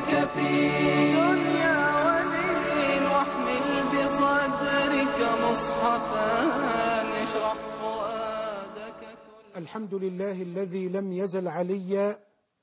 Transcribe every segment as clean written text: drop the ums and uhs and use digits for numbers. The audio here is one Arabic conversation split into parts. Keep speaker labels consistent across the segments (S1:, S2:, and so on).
S1: فؤادك في دنيا ودين، واحمل بصدرك مصحفا اشرح فؤادك.
S2: الحمد لله الذي لم يزل عليا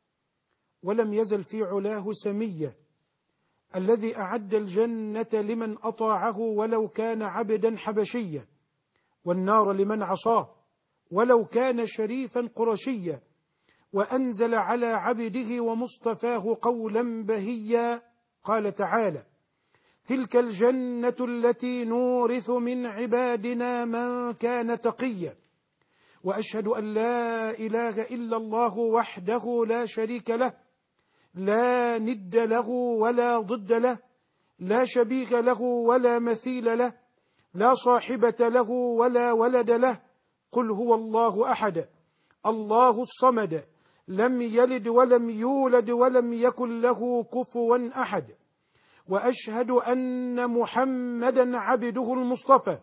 S2: ولم يزل في علاه سميا، الذي أعد الجنة لمن أطاعه ولو كان عبدا حبشيا، والنار لمن عصاه ولو كان شريفا قرشيا، وأنزل على عبده ومصطفاه قولا بهيا. قال تعالى: تلك الجنة التي نورث من عبادنا من كان تقيا. وأشهد أن لا إله إلا الله وحده لا شريك له، لا ند له ولا ضد له، لا شبيه له ولا مثيل له، لا صاحبة له ولا ولد له. قل هو الله أحد الله الصمد، لم يلد ولم يولد ولم يكن له كفوا أحد. وأشهد أن محمدا عبده المصطفى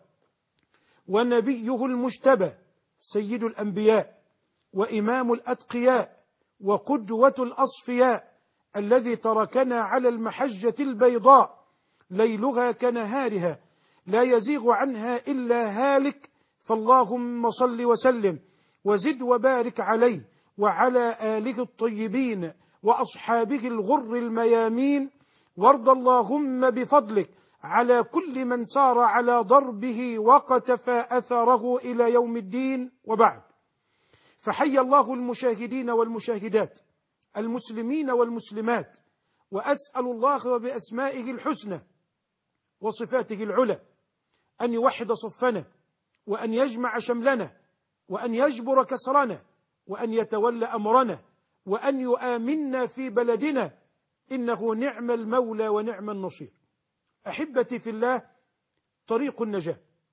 S2: ونبيه المجتبى، سيد الأنبياء وإمام الأتقياء وقدوة الأصفياء، الذي تركنا على المحجة البيضاء ليلها كنهارها لا يزيغ عنها إلا هالك. فاللهم صل وسلم وزد وبارك عليه وعلى آله الطيبين وأصحابه الغر الميامين. وارض اللهم بفضلك على كل من سار على ضربه وقتفى أثره إلى يوم الدين. وبعد، فحي الله المشاهدين والمشاهدات، المسلمين والمسلمات، وأسأل الله بأسمائه الحسنى وصفاته العلى أن يوحد صفنا، وأن يجمع شملنا، وأن يجبر كسرنا، وأن يتولى أمرنا، وأن يؤمننا في بلدنا، إنه نعم المولى ونعم النصير. أحبتي في الله، طريق النجاة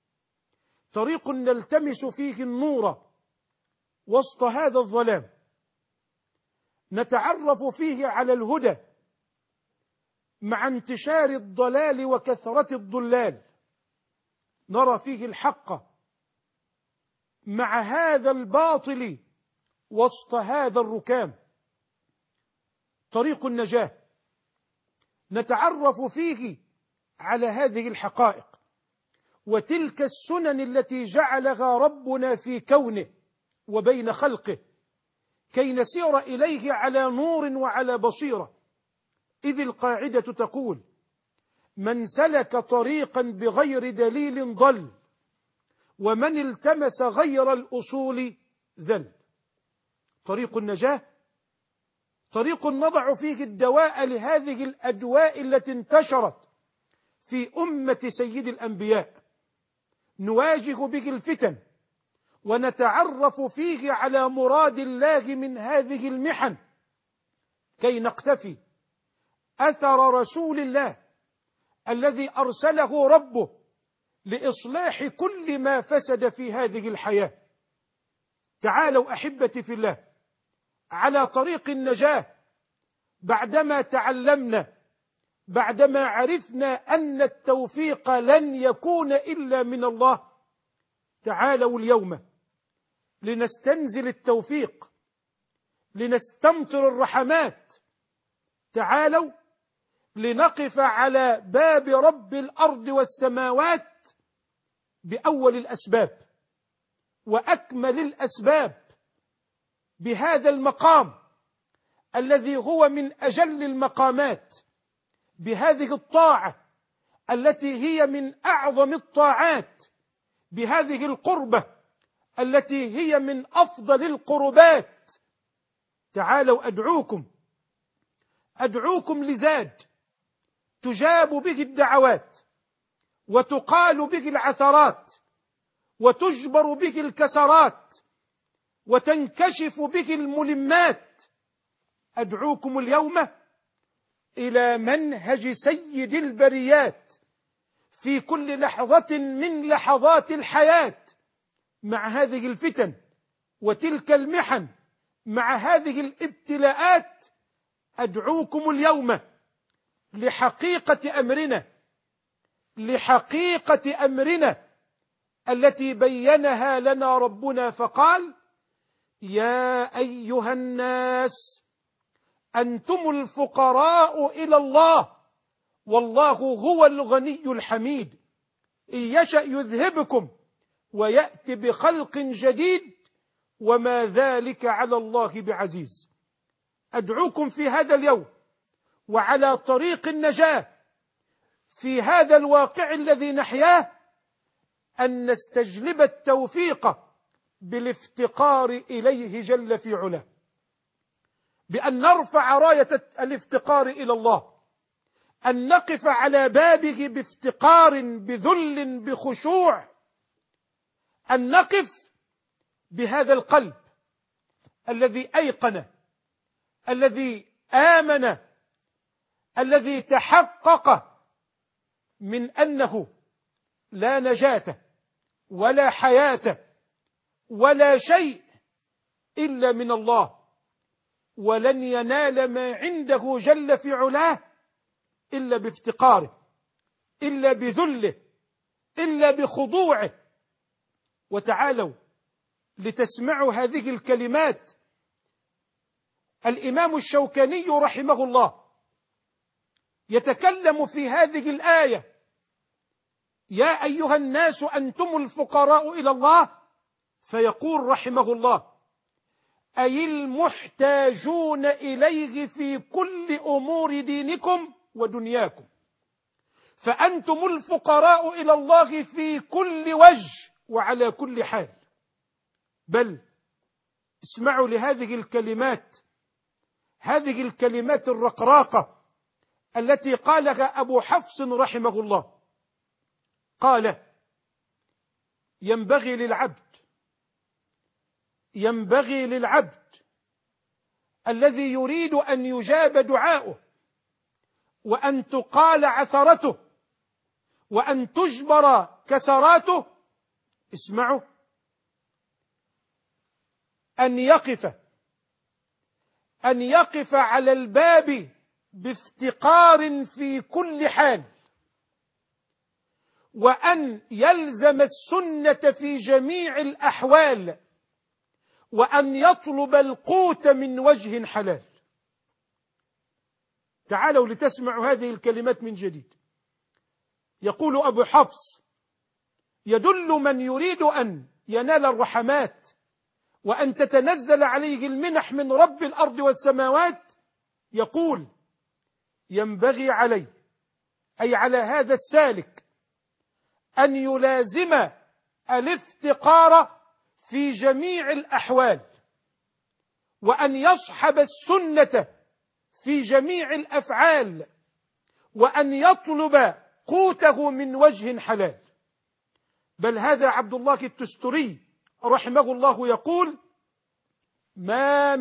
S2: طريق نلتمس فيه النور وسط هذا الظلام، نتعرف فيه على الهدى مع انتشار الضلال وكثرة الضلال، نرى فيه الحق مع هذا الباطل وسط هذا الركام. طريق النجاة نتعرف فيه على هذه الحقائق وتلك السنن التي جعلها ربنا في كونه وبين خلقه، كي نسير إليه على نور وعلى بصيرة. إذ القاعدة تقول: من سلك طريقا بغير دليل ضل، ومن التمس غير الأصول ذل. طريق النجاة طريق نضع فيه الدواء لهذه الأدواء التي انتشرت في أمة سيد الأنبياء، نواجه به الفتن ونتعرف فيه على مراد الله من هذه المحن، كي نقتفي أثر رسول الله الذي أرسله ربه لإصلاح كل ما فسد في هذه الحياة. تعالوا أحبتي في الله على طريق النجاة، بعدما تعلمنا، بعدما عرفنا أن التوفيق لن يكون إلا من الله. تعالوا اليوم لنستنزل التوفيق، لنستمطر الرحمات. تعالوا لنقف على باب رب الأرض والسماوات بأول الأسباب وأكمل الأسباب، بهذا المقام الذي هو من أجل المقامات، بهذه الطاعة التي هي من أعظم الطاعات، بهذه القربة التي هي من أفضل القربات. تعالوا أدعوكم لزاد تجاب به الدعوات، وتقال به العثرات، وتجبر به الكسرات، وتنكشف به الملمات. أدعوكم اليوم إلى منهج سيد البريات في كل لحظة من لحظات الحياة، مع هذه الفتن وتلك المحن، مع هذه الابتلاءات. أدعوكم اليوم لحقيقة أمرنا التي بينها لنا ربنا فقال: يا أيها الناس أنتم الفقراء إلى الله والله هو الغني الحميد، إن يشأ يذهبكم ويأتي بخلق جديد وما ذلك على الله بعزيز. أدعوكم في هذا اليوم وعلى طريق النجاة في هذا الواقع الذي نحياه أن نستجلب التوفيق بالافتقار إليه جل في علاه، بأن نرفع راية الافتقار إلى الله، أن نقف على بابه بافتقار بذل بخشوع، أن نقف بهذا القلب الذي أيقن، الذي آمن، الذي تحقق من أنه لا نجاة ولا حياة ولا شيء إلا من الله، ولن ينال ما عنده جل في علاه إلا بافتقاره، إلا بذله، إلا بخضوعه. وتعالوا لتسمعوا هذه الكلمات. الإمام الشوكاني رحمه الله يتكلم في هذه الآية: يا أيها الناس أنتم الفقراء إلى الله، فيقول رحمه الله: أي المحتاجون إليه في كل أمور دينكم ودنياكم، فأنتم الفقراء إلى الله في كل وجه وعلى كل حال. بل اسمعوا لهذه الكلمات، هذه الكلمات الرقراقة التي قالها أبو حفص رحمه الله. قال: ينبغي للعبد الذي يريد أن يجاب دعاؤه وأن تقال عثرته وأن تجبر كسراته، اسمعوا، أن يقف على الباب بافتقار في كل حال، وأن يلزم السنة في جميع الأحوال، وأن يطلب القوت من وجه حلال. تعالوا لتسمعوا هذه الكلمات من جديد. يقول أبو حفص: يدل من يريد أن ينال الرحمات وأن تتنزل عليه المنح من رب الأرض والسماوات، يقول: ينبغي عليه، أي على هذا السالك، أن يلازم الافتقار في جميع الأحوال، وأن يصحب السنة في جميع الأفعال، وأن يطلب قوته من وجه حلال. بل هذا عبد الله التستري رحمه الله يقول: ما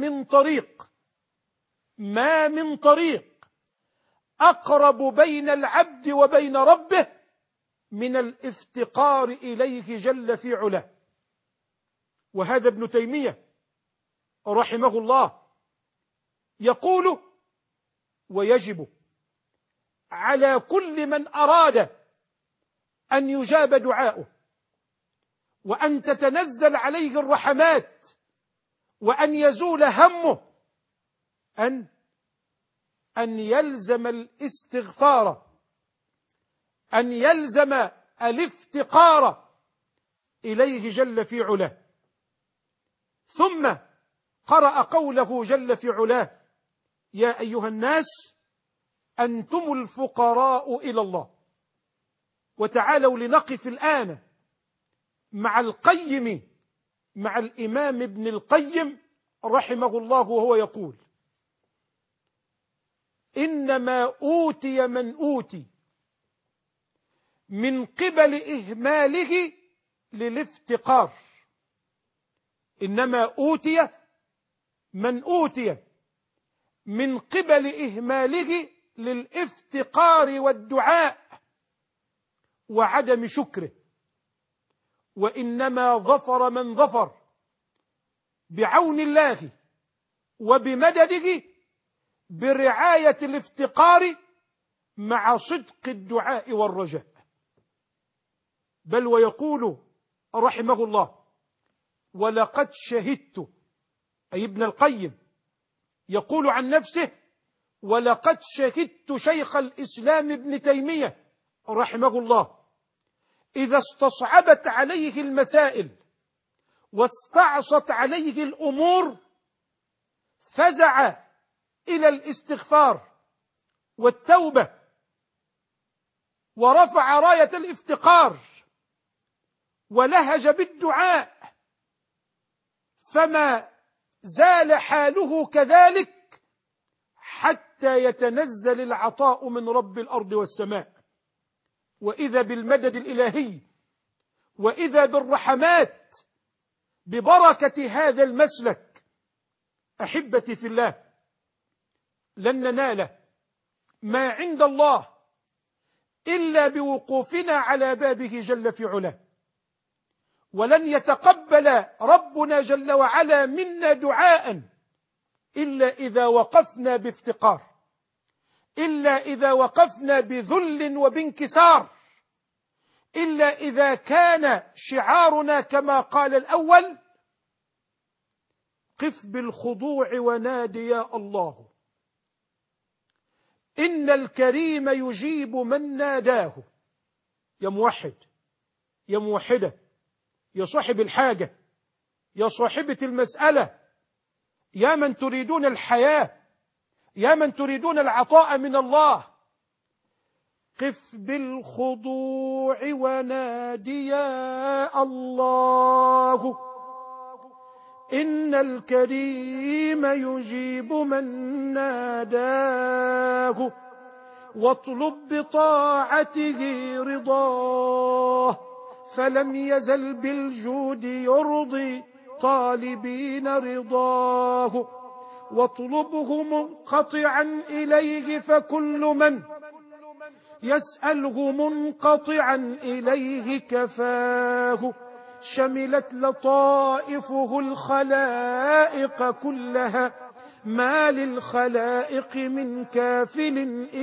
S2: من طريق أقرب بين العبد وبين ربه من الافتقار إليه جل في علاه. وهذا ابن تيمية رحمه الله يقول: ويجب على كل من أراد أن يجاب دعاؤه وأن تتنزل عليه الرحمات وأن يزول همه أن يلزم الاستغفار، أن يلزم الافتقار إليه جل في علاه. ثم قرأ قوله جل في علاه: يا أيها الناس أنتم الفقراء إلى الله. وتعالوا لنقف الآن مع الإمام ابن القيم رحمه الله، وهو يقول: إنما أوتي من أوتي من قبل إهماله للافتقار. إنما أوتي من أوتي من قبل إهماله للافتقار والدعاء وعدم شكره، وإنما ظفر من ظفر بعون الله وبمدده برعاية الافتقار مع صدق الدعاء والرجاء. بل ويقول رحمه الله: ولقد شهدت، أي ابن القيم يقول عن نفسه: ولقد شهدت شيخ الإسلام ابن تيمية رحمه الله إذا استصعبت عليه المسائل واستعصت عليه الأمور فزع إلى الاستغفار والتوبة ورفع راية الافتقار ولهج بالدعاء، فما زال حاله كذلك حتى يتنزل العطاء من رب الأرض والسماء، وإذا بالمدد الإلهي وإذا بالرحمات ببركة هذا المسلك. أحبتي في الله، لن ننال ما عند الله إلا بوقوفنا على بابه جل في علاه، ولن يتقبل ربنا جل وعلا منا دعاء إلا إذا وقفنا بافتقار، إلا إذا وقفنا بذل وبانكسار، إلا إذا كان شعارنا كما قال الأول: قف بالخضوع ونادي يا الله، إن الكريم يجيب من ناداه. يا موحد، يا موحدة، يا صاحب الحاجة، يا صاحبة المسألة، يا من تريدون الحياة، يا من تريدون العطاء من الله، قف بالخضوع ونادي يا الله، إن الكريم يجيب من ناداه، واطلب بطاعته رضاه، فلم يزل بالجود يرضي طالبين رضاه، واطلبه منقطعا إليه، فكل من يسأله منقطعا إليه كفاه، شملت لطائفه الخلائق كلها، ما للخلائق من كافل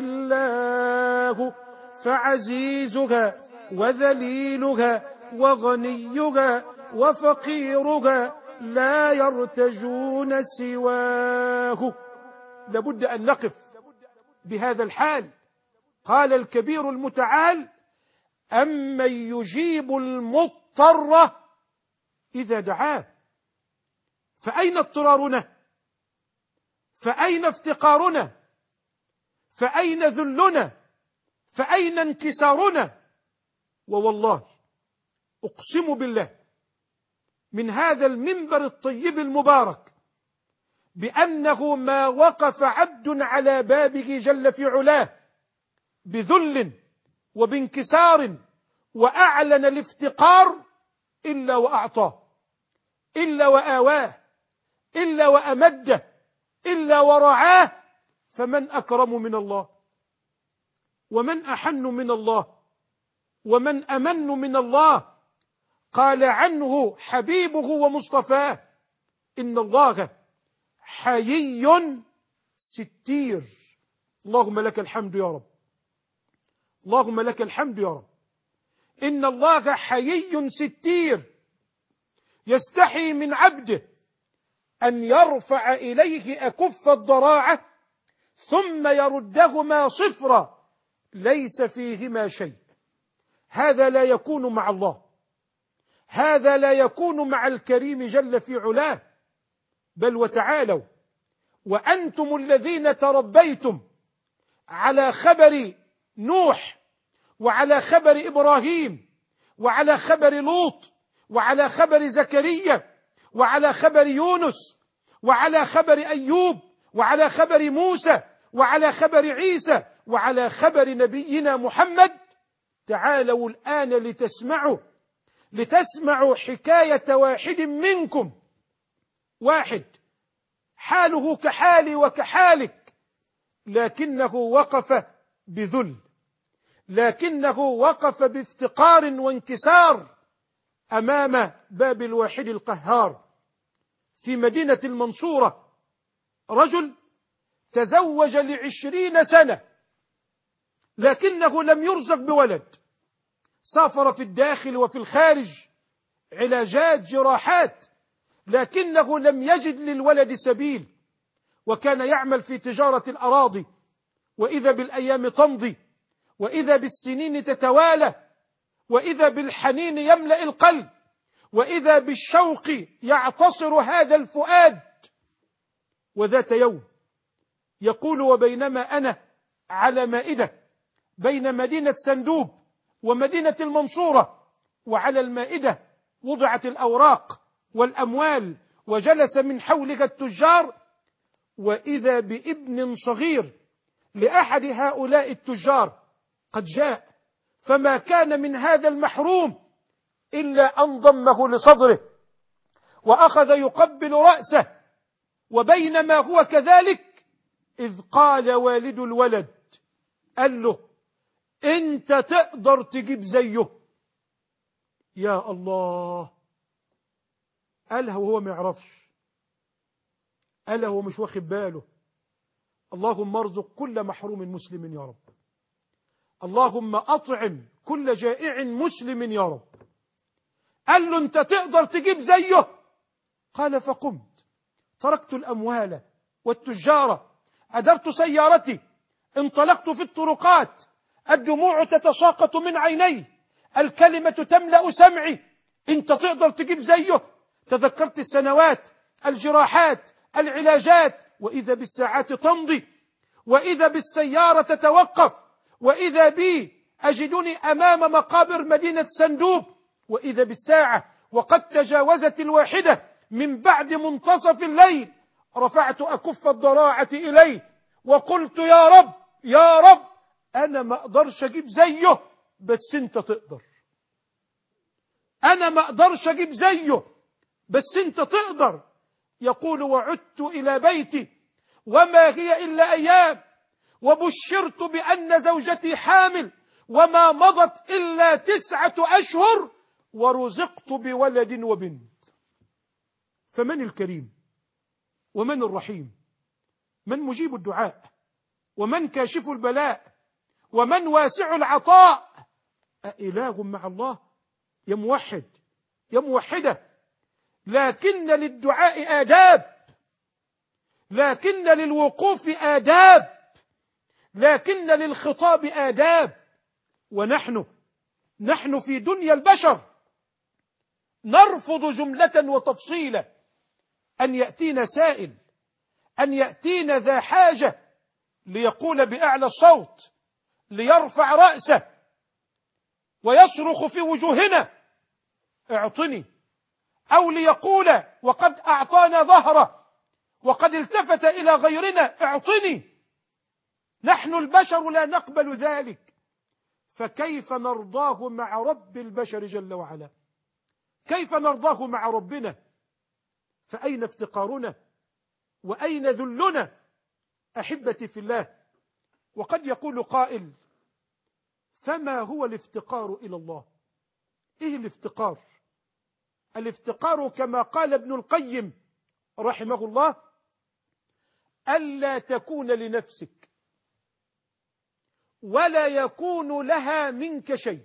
S2: إلا هو، فعزيزها وذليلها وغنيها وفقيرها لا يرتجون سواه. لابد أن نقف بهذا الحال. قال الكبير المتعال: أمن يجيب المضطر إذا دعاه. فأين اضطرارنا؟ فأين افتقارنا؟ فأين ذلنا؟ فأين انكسارنا؟ ووالله أقسم بالله من هذا المنبر الطيب المبارك بأنه ما وقف عبد على بابه جل في علاه بذل وبانكسار وأعلن الافتقار إلا وأعطاه، إلا وآواه، إلا وأمده، إلا ورعاه. فمن أكرم من الله؟ ومن أحن من الله؟ ومن أمن من الله؟ قال عنه حبيبه ومصطفاه: إن الله حيي ستير. اللهم لك الحمد يا رب، اللهم لك الحمد يا رب. إن الله حيي ستير، يستحي من عبده أن يرفع إليه أكف الضراعة ثم يردهما صفرا ليس فيهما شيء. هذا لا يكون مع الله، هذا لا يكون مع الكريم جل في علاه. بل وتعالوا وأنتم الذين تربيتم على خبر نوح وعلى خبر إبراهيم وعلى خبر لوط وعلى خبر زكريا وعلى خبر يونس وعلى خبر أيوب وعلى خبر موسى وعلى خبر عيسى وعلى خبر نبينا محمد. تعالوا الآن لتسمعوا حكاية واحد منكم، واحد حاله كحالي وكحالك، لكنه وقف بذل، لكنه وقف بافتقار وانكسار أمام باب الواحد القهار. في مدينة المنصورة رجل تزوج ل20 سنة لكنه لم يرزق بولد، سافر في الداخل وفي الخارج علاجات جراحات لكنه لم يجد للولد سبيل، وكان يعمل في تجارة الأراضي، وإذا بالأيام تمضي، وإذا بالسنين تتوالى، وإذا بالحنين يملأ القلب، وإذا بالشوق يعتصر هذا الفؤاد. وذات يوم يقول: وبينما أنا على مائدة بين مدينة سندوب ومدينة المنصورة، وعلى المائدة وضعت الأوراق والأموال، وجلس من حولك التجار، وإذا بابن صغير لأحد هؤلاء التجار قد جاء، فما كان من هذا المحروم إلا أن ضمه لصدره وأخذ يقبل رأسه. وبينما هو كذلك إذ قال والد الولد، قال له: أنت تقدر تجيب زيه. يا الله، قالها وهو ما يعرفش، قالها وهو مش واخد باله. اللهم ارزق كل محروم مسلم يا رب، اللهم أطعم كل جائع مسلم يا رب. قال له: أنت تقدر تجيب زيه. قال: فقمت تركت الأموال والتجارة، أدرت سيارتي، انطلقت في الطرقات، الدموع تتساقط من عيني، الكلمة تملأ سمعي. أنت تقدر تجيب زيه. تذكرت السنوات، الجراحات، العلاجات، وإذا بالساعات تمضي، وإذا بالسيارة تتوقف، وإذا بي أجدني أمام مقابر مدينة سندوب، وإذا بالساعة وقد تجاوزت 1 من بعد منتصف الليل. رفعت أكف الضراعة إليه وقلت: يا رب يا رب، أنا ما أقدرش أجيب زيه، بس أنت تقدر. أنا ما أقدرش أجيب زيه، بس أنت تقدر. يقول: وعدت إلى بيتي وما هي إلا أيام، وبشرت بأن زوجتي حامل، وما مضت إلا 9 أشهر، ورزقت بولد وبنت. فمن الكريم ومن الرحيم؟ من مجيب الدعاء ومن كاشف البلاء ومن واسع العطاء؟ أإله مع الله؟ يا موحد يا موحدة، لكن للدعاء آداب، لكن للوقوف آداب، لكن للخطاب آداب. ونحن في دنيا البشر نرفض جملة وتفصيلا أن يأتينا سائل، أن يأتينا ذا حاجة ليقول بأعلى الصوت، ليرفع رأسه ويصرخ في وجوهنا: اعطني، أو ليقول وقد أعطانا ظهره وقد التفت إلى غيرنا: اعطني. نحن البشر لا نقبل ذلك، فكيف نرضاه مع رب البشر جل وعلا؟ كيف نرضاه مع ربنا؟ فأين افتقارنا وأين ذلنا؟ أحبتي في الله، وقد يقول قائل: فما هو الافتقار إلى الله؟ إيه الافتقار؟ الافتقار كما قال ابن القيم رحمه الله: ألا تكون لنفسك ولا يكون لها منك شيء.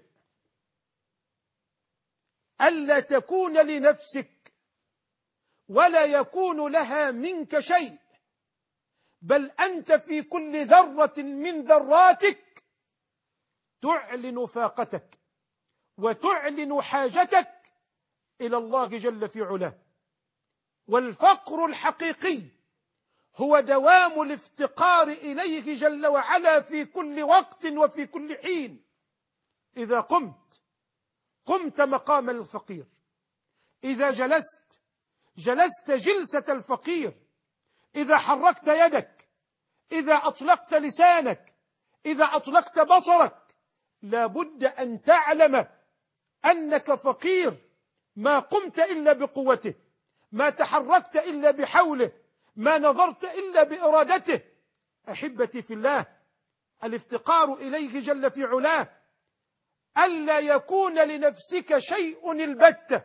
S2: ألا تكون لنفسك ولا يكون لها منك شيء، بل أنت في كل ذرة من ذراتك تعلن فاقتك وتعلن حاجتك إلى الله جل في علاه. والفقر الحقيقي هو دوام الافتقار إليه جل وعلا في كل وقت وفي كل حين. إذا قمت مقام الفقير، إذا جلست جلسة الفقير، إذا حركت يدك، إذا أطلقت لسانك، إذا أطلقت بصرك، لا بد أن تعلم أنك فقير. ما قمت إلا بقوته، ما تحركت إلا بحوله، ما نظرت إلا بإرادته. أحبتي في الله، الافتقار إليه جل في علاه ألا يكون لنفسك شيء البتة.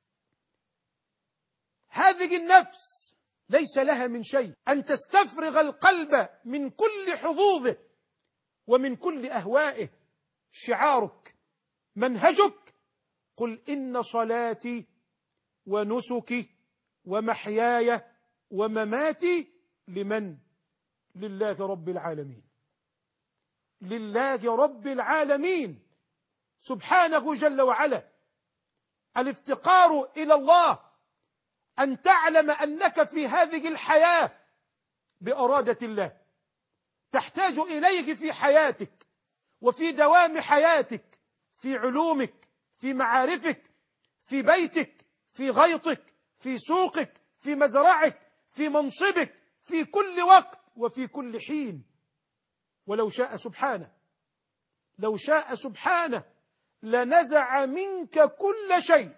S2: هذه النفس ليس لها من شيء، أن تستفرغ القلب من كل حظوظه ومن كل أهوائه. شعارك، منهجك: قل إن صلاتي ونسكي ومحياي ومماتي لمن؟ لله رب العالمين، لله رب العالمين سبحانه جل وعلا. الافتقار إلى الله أن تعلم أنك في هذه الحياة بإرادة الله تحتاج إليه في حياتك وفي دوام حياتك، في علومك، في معارفك، في بيتك، في غيطك، في سوقك، في مزرعك، في منصبك، في كل وقت وفي كل حين. ولو شاء سبحانه، لو شاء سبحانه لنزع منك كل شيء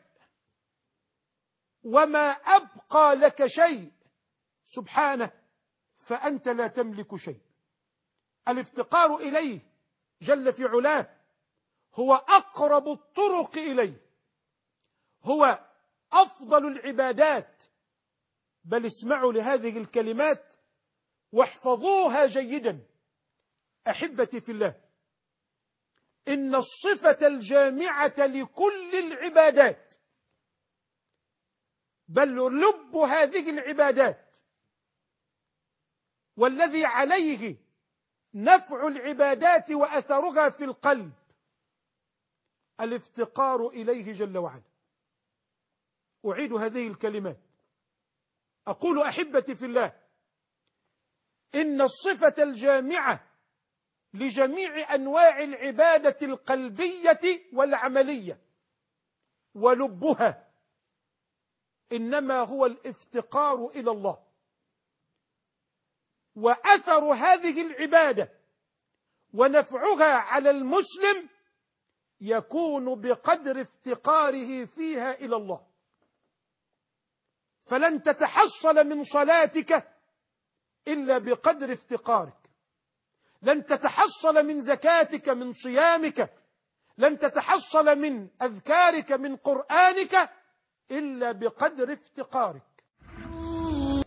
S2: وما أبقى لك شيء سبحانه، فأنت لا تملك شيء. الافتقار إليه جل في علاه هو أقرب الطرق إليه، هو أفضل العبادات. بل اسمعوا لهذه الكلمات واحفظوها جيدا. أحبتي في الله، إن الصفة الجامعة لكل العبادات، بل لب هذه العبادات والذي عليه نفع العبادات وأثرها في القلب، الافتقار إليه جل وعلا. أعيد هذه الكلمات، أقول أحبتي في الله، إن الصفة الجامعة لجميع أنواع العبادة القلبية والعملية ولبها إنما هو الافتقار إلى الله. وأثر هذه العبادة ونفعها على المسلم يكون بقدر افتقاره فيها إلى الله. فلن تتحصل من صلاتك إلا بقدر افتقارك، لن تتحصل من زكاتك، من صيامك، لن تتحصل من أذكارك، من قرآنك إلا بقدر افتقارك.